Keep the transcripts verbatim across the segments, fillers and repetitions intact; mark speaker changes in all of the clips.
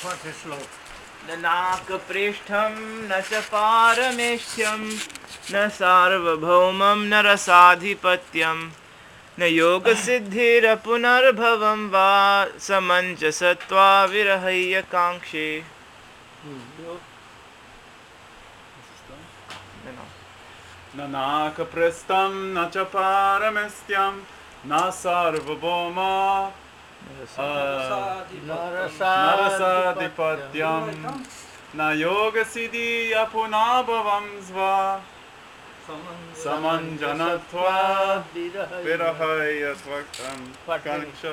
Speaker 1: first slok.
Speaker 2: न नाकपृष्ठं न च पारमेष्ठ्यं न सार्वभौमं न रसाधिपत्यं न योगसिद्धिरपुनर्भवं वा समञ्जसत्वा विरहय्यकाङ्क्षे.
Speaker 3: न नाकपृष्ठं न च पारमेष्ठ्यं न सार्वभौमा नरसाधिपत्यं न योगसिद्धि अपुनाभवं स्वा समञ्जनत्वा विरहय्यकाङ्क्षा.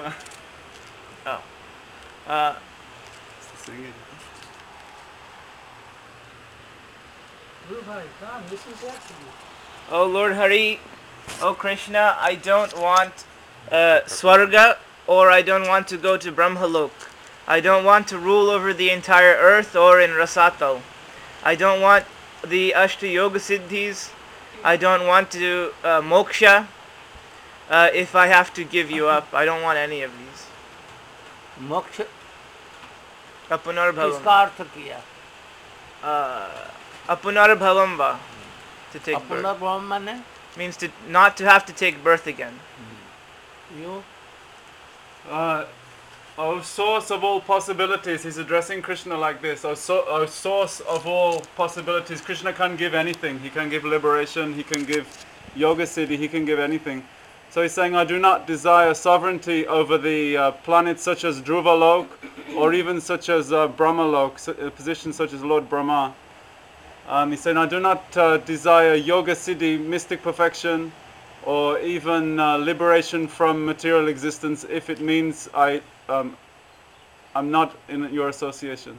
Speaker 2: Oh Lord Hari, oh Krishna, I don't want uh, Swarga, or I don't want to go to Brahmalok. I don't want to rule over the entire earth or in Rasatal. I don't want the Ashta Yoga Siddhis. I don't want to uh, moksha. Uh, if I have to give you up, I don't want any of these.
Speaker 1: मोक्ष
Speaker 2: Apunarbhavam.
Speaker 1: किसका अर्थ किया?
Speaker 2: Uh, apunarbhavam va, to take birth.
Speaker 1: अपुनर्भव माने
Speaker 2: Means to not to have to take birth again.
Speaker 1: you
Speaker 3: Uh, O source of all possibilities, he's addressing Krishna like this. O, so, o source of all possibilities, Krishna can give anything. He can give liberation, he can give yoga siddhi, he can give anything. So he's saying, I do not desire sovereignty over the uh, planets such as Dhruvalok, or even such as uh, Brahmalok, so, uh, positions such as Lord Brahma. Um, he's saying, I do not uh, desire yoga siddhi, mystic perfection, or even uh, liberation from material existence if it means I, um, I'm not in your association.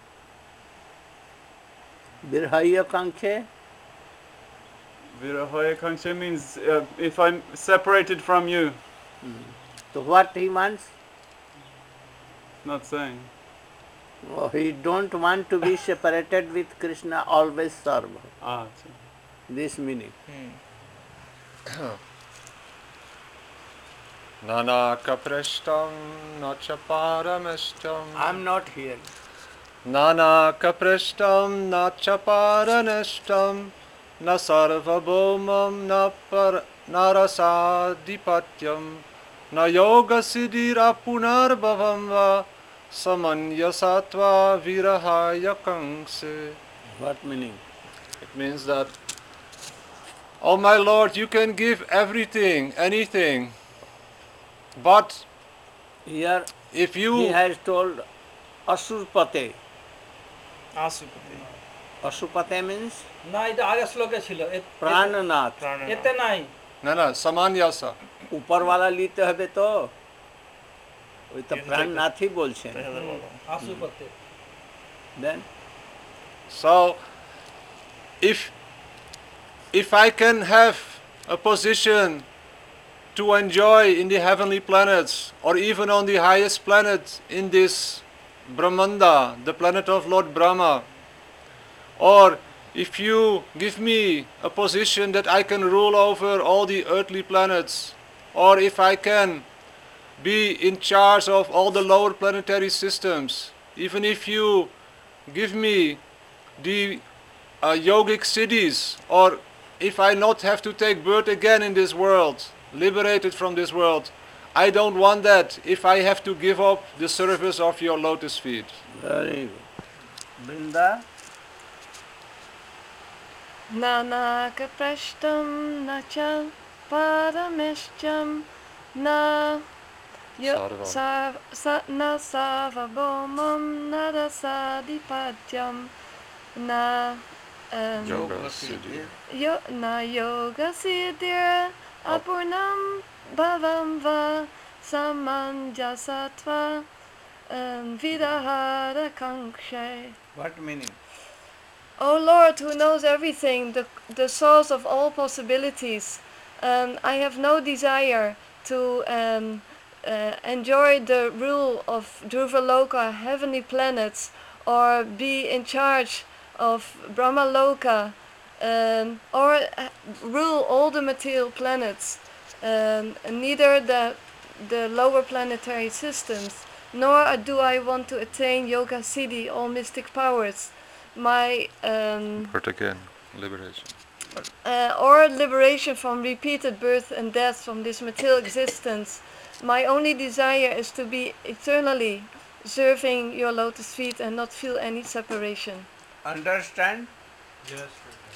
Speaker 1: विरहय्य कांक्षे
Speaker 3: Virahoya Kangshe means uh, if I'm separated from you.
Speaker 1: So what he wants?
Speaker 3: Not saying.
Speaker 1: Oh, he don't want to be separated with Krishna, always serve.
Speaker 3: Ah, so.
Speaker 1: This meaning.
Speaker 4: Nanakaprishtam nacha paramishtam.
Speaker 1: I'm not here.
Speaker 4: Nanakaprishtam nacha paranishtam na sarvabhaumam na par narasadhipatyam na yoga siddhira punarbhavam va samanyasatva virahaya kankse.
Speaker 1: What meaning?
Speaker 4: It means that, oh my Lord, you can give everything, anything, but
Speaker 1: Here
Speaker 4: if you...
Speaker 1: he has told Asurpate.
Speaker 2: Asupati.
Speaker 1: Asupate means
Speaker 5: না এটা আগে শ্লোকে ছিল এ-
Speaker 1: प्राणनाथ.
Speaker 5: এতে নাই
Speaker 4: No, no, samanyasa.
Speaker 1: ऊपर वाला लेते হবে তো ওই তো প্রাণনাথ ही বলছেন.
Speaker 5: আসুপতে
Speaker 1: Then
Speaker 4: So, if if I can have a position to enjoy in the heavenly planets, or even on the highest planet in this Brahmanda, the planet of Lord Brahma, or if you give me a position that I can rule over all the earthly planets, or if I can be in charge of all the lower planetary systems, even if you give me the uh, yogic cities, or if I not have to take birth again in this world, liberated from this world, I don't want that if I have to give up the service of your lotus feet.
Speaker 1: very good. Brinda.
Speaker 6: Nanakaprishtam nacha paramishtam na
Speaker 4: Sarvam.
Speaker 6: sa- sa- na sarvabhaumam na rasadhipatyam na um,
Speaker 4: Yoga siddhi.
Speaker 6: yo, na yoga siddhira apurnam bhavam va samanjasatva um, vidahara kankshe.
Speaker 1: What meaning?
Speaker 6: O Lord, who knows everything, the, the source of all possibilities, um, I have no desire to um, uh, enjoy the rule of Dhruvaloka, heavenly planets, or be in charge of Brahmaloka, um, or uh, rule all the material planets, um, neither the, the lower planetary systems. nor do I want to attain yoga siddhi, all mystic powers. My um,
Speaker 4: Word again, liberation.
Speaker 6: uh, or liberation from repeated birth and death from this material existence. My only desire is to be eternally serving your lotus feet and not feel any separation.
Speaker 1: Understand?
Speaker 5: Yes.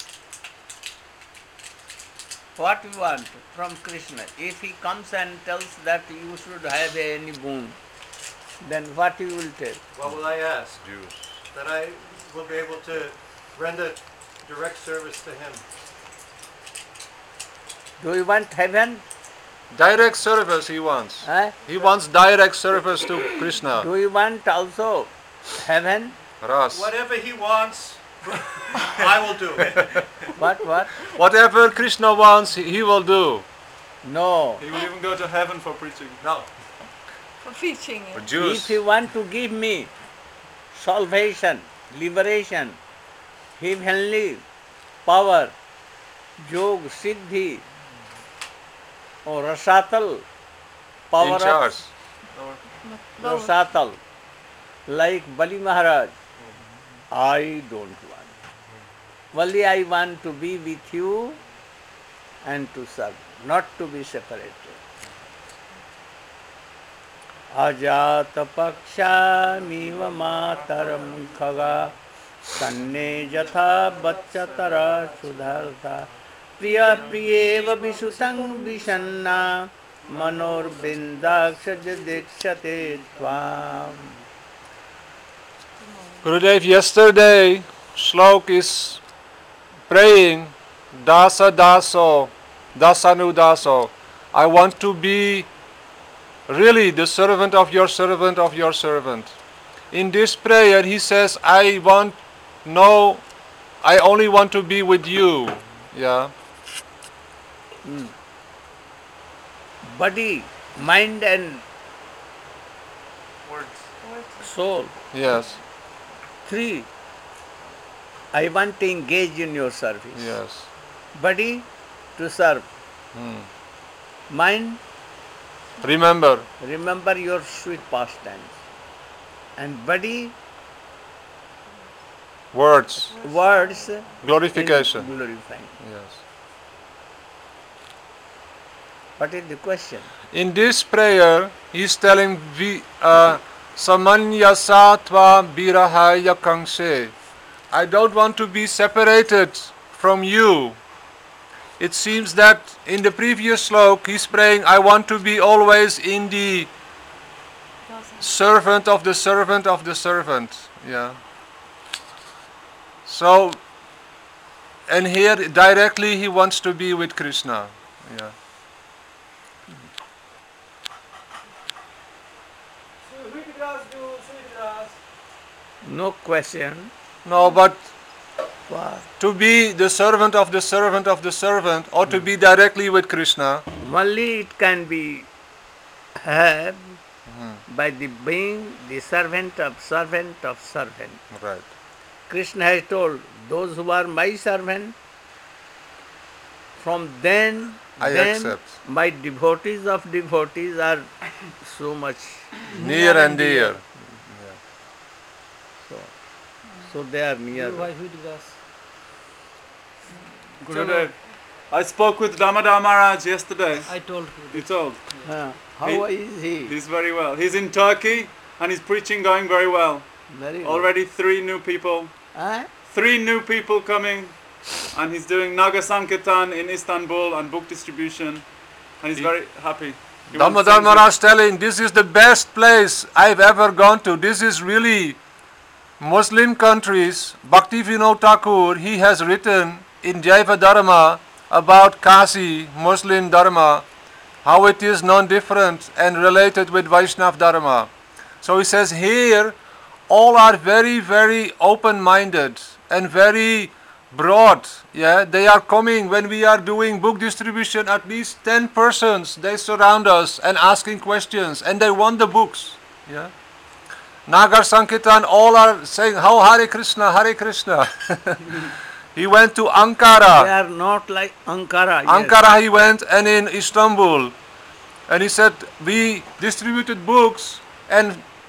Speaker 1: What you want from Krishna? If he comes and tells that you should have any boon, then what you will tell?
Speaker 7: What will I ask? That I will be able to render direct service to him.
Speaker 1: Do you want heaven?
Speaker 4: Direct service he wants.
Speaker 1: Eh?
Speaker 4: He wants direct service to Krishna.
Speaker 1: Do you want also heaven?
Speaker 4: Ras.
Speaker 7: Whatever he wants, I will do.
Speaker 1: What, what?
Speaker 4: Whatever Krishna wants, he he will do.
Speaker 1: No.
Speaker 3: He will even go to heaven for preaching.
Speaker 7: No.
Speaker 6: For preaching.
Speaker 4: For
Speaker 6: yeah.
Speaker 4: Jews.
Speaker 1: If you want to give me salvation, liberation, heavenly power, yoga, siddhi, or rasatal, power
Speaker 4: In charge.
Speaker 1: of
Speaker 6: Lower.
Speaker 1: rasatal, like Bali Maharaj, I don't want. Only I want to be with you and to serve, not to be separated. Ajata pakshamiv mataram khaga sanne jatha bachatara sudhartha priya priyeva visutang vishanna manor bindaksha dikshate tvam.
Speaker 4: Gurudev, yesterday, Shlok is praying, Dasa Daso, Dasanu Daso. I want to be really the servant of your servant of your servant. In this prayer, he says, I want no, I only want to be with you. Yeah.
Speaker 1: Body, mind and
Speaker 2: Words.
Speaker 1: soul.
Speaker 4: Yes.
Speaker 1: Three. I want to engage in your service.
Speaker 4: Yes.
Speaker 1: Body to serve.
Speaker 4: Hmm.
Speaker 1: Mind,
Speaker 4: Remember.
Speaker 1: remember your sweet pastimes. And body,
Speaker 4: Words.
Speaker 1: words,
Speaker 4: Glorification.
Speaker 1: in glorifying.
Speaker 4: Yes.
Speaker 1: What is the question?
Speaker 4: In this prayer, he's telling vi, uh, Samanya Sattva Birahaya Kangshe. I don't want to be separated from you. It seems that in the previous slok, he's praying, I want to be always in the servant of the servant of the servant. Yeah. So, and here directly he wants to be with Krishna. Yeah.
Speaker 1: No question.
Speaker 4: No, but
Speaker 1: What?
Speaker 4: to be the servant of the servant of the servant, or to be directly with Krishna,
Speaker 1: Only it can be had by the being the servant of servant of servant.
Speaker 4: right?
Speaker 1: Krishna has told, those who are my servant, from then,
Speaker 4: I
Speaker 1: then
Speaker 4: accept.
Speaker 1: my devotees of devotees are so much.
Speaker 4: Near and dear.
Speaker 1: So, so they are near.
Speaker 5: Guru Bhai Vidgas.
Speaker 3: Gurudev, I spoke with Damodar Maharaj yesterday.
Speaker 5: I told you.
Speaker 3: You told.
Speaker 1: Uh, how
Speaker 3: He-
Speaker 1: is he?
Speaker 3: He's very well. He's in Turkey and he's preaching going very well.
Speaker 1: Very good.
Speaker 3: Already three new people.
Speaker 1: Huh?
Speaker 3: Three new people coming. And he's doing Naga Sankirtan in Istanbul and book distribution. And he's very happy. He wants
Speaker 4: Damodar
Speaker 3: things-
Speaker 4: Maharaj telling, this is the best place I've ever gone to. This is really Muslim countries. Bhakti Vinod Thakur, he has written in Jaiva Dharma about Kasi, Muslim Dharma, how it is non-different and related with Vaishnav Dharma. So he says here, all are very, very open-minded and very broad. Yeah, they are coming when we are doing book distribution. At least ten persons they surround us and asking questions, and they want the books. Yeah, Nagar Sankirtan, all are saying, "How Hare Krishna, Hare Krishna." He went to
Speaker 1: They
Speaker 4: Ankara.
Speaker 1: are not like Ankara. yes.
Speaker 4: Ankara he went, and in Istanbul, and he said we distributed books, and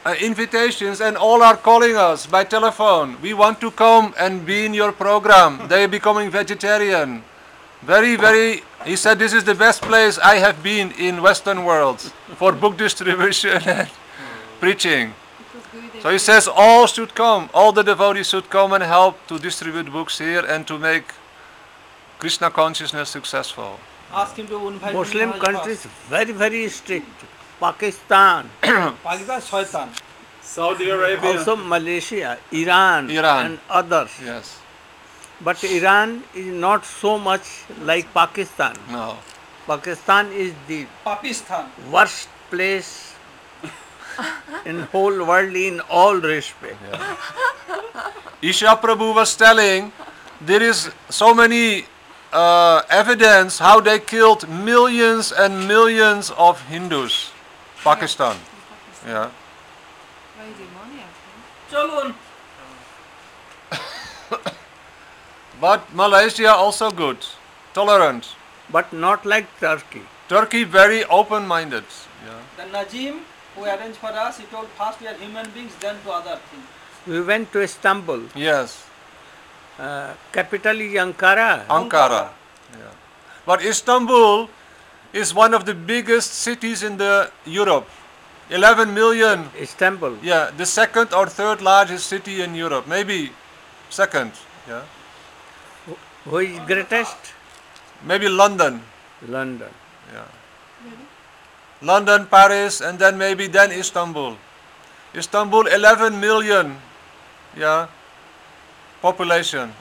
Speaker 4: uh, invitations, and all are calling us by telephone. We want to come and be in your program. They are becoming vegetarian. Very, very, he said this is the best place I have been in Western world for book distribution and preaching. So he says all should come, all the devotees should come and help to distribute books here and to make Krishna consciousness successful.
Speaker 5: Ask him to invite
Speaker 1: Muslim
Speaker 5: me to Maharaj
Speaker 1: countries very, very strict. Pakistan,
Speaker 5: first. Pakistan shaitan.
Speaker 3: Saudi Arabia.
Speaker 1: also Malaysia, Iran,
Speaker 4: Iran.
Speaker 1: and others.
Speaker 4: Yes.
Speaker 1: But Iran is not so much like Pakistan.
Speaker 4: No.
Speaker 1: Pakistan is the
Speaker 5: Pakistan.
Speaker 1: worst place in whole world in all respect.
Speaker 4: Isha Prabhu was telling there is so many uh, evidence how they killed millions and millions of Hindus. Pakistan. Yeah.
Speaker 5: Cholun.
Speaker 4: But Malaysia also good, tolerant.
Speaker 1: But not like Turkey.
Speaker 4: Turkey very open-minded. Yeah.
Speaker 5: The Najim who arranged for us, he told first we are human beings, then to other things.
Speaker 1: We went to Istanbul.
Speaker 4: Yes.
Speaker 1: Uh, capital is Ankara.
Speaker 4: Ankara. Yeah. But Istanbul is one of the biggest cities in the Europe. eleven million.
Speaker 1: Istanbul.
Speaker 4: Yeah, the second or third largest city in Europe. Maybe second. Yeah.
Speaker 1: Who is greatest?
Speaker 4: Maybe London.
Speaker 1: London.
Speaker 4: Yeah. London, Paris, and then maybe then Istanbul. Istanbul, eleven million. Yeah. Population.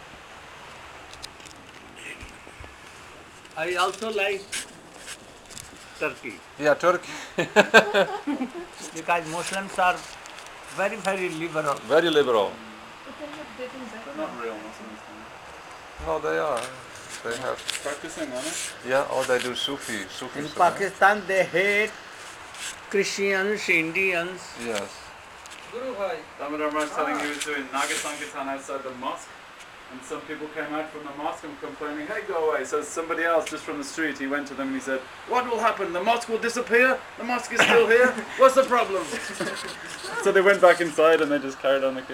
Speaker 1: I also like Turkey
Speaker 4: Yeah, Turkey.
Speaker 1: because Muslims are very, very liberal.
Speaker 4: Very liberal.
Speaker 3: Not real Muslims.
Speaker 4: No, they are. They have.
Speaker 3: Practicing, aren't they?
Speaker 4: Yeah, or they do Sufi. Sufi.
Speaker 1: In Pakistan, they hate Christians, Indians.
Speaker 4: Yes.
Speaker 5: Guru Bhai.
Speaker 3: Damodar Maharaj telling he was doing Naga Sankirtan outside the mosque, and some people came out from the mosque and complaining, hey, go away. So somebody else just from the street, he went to them and he said, what will happen? The mosque will disappear? The mosque is still here? What's the problem? So they went back inside and they just carried on the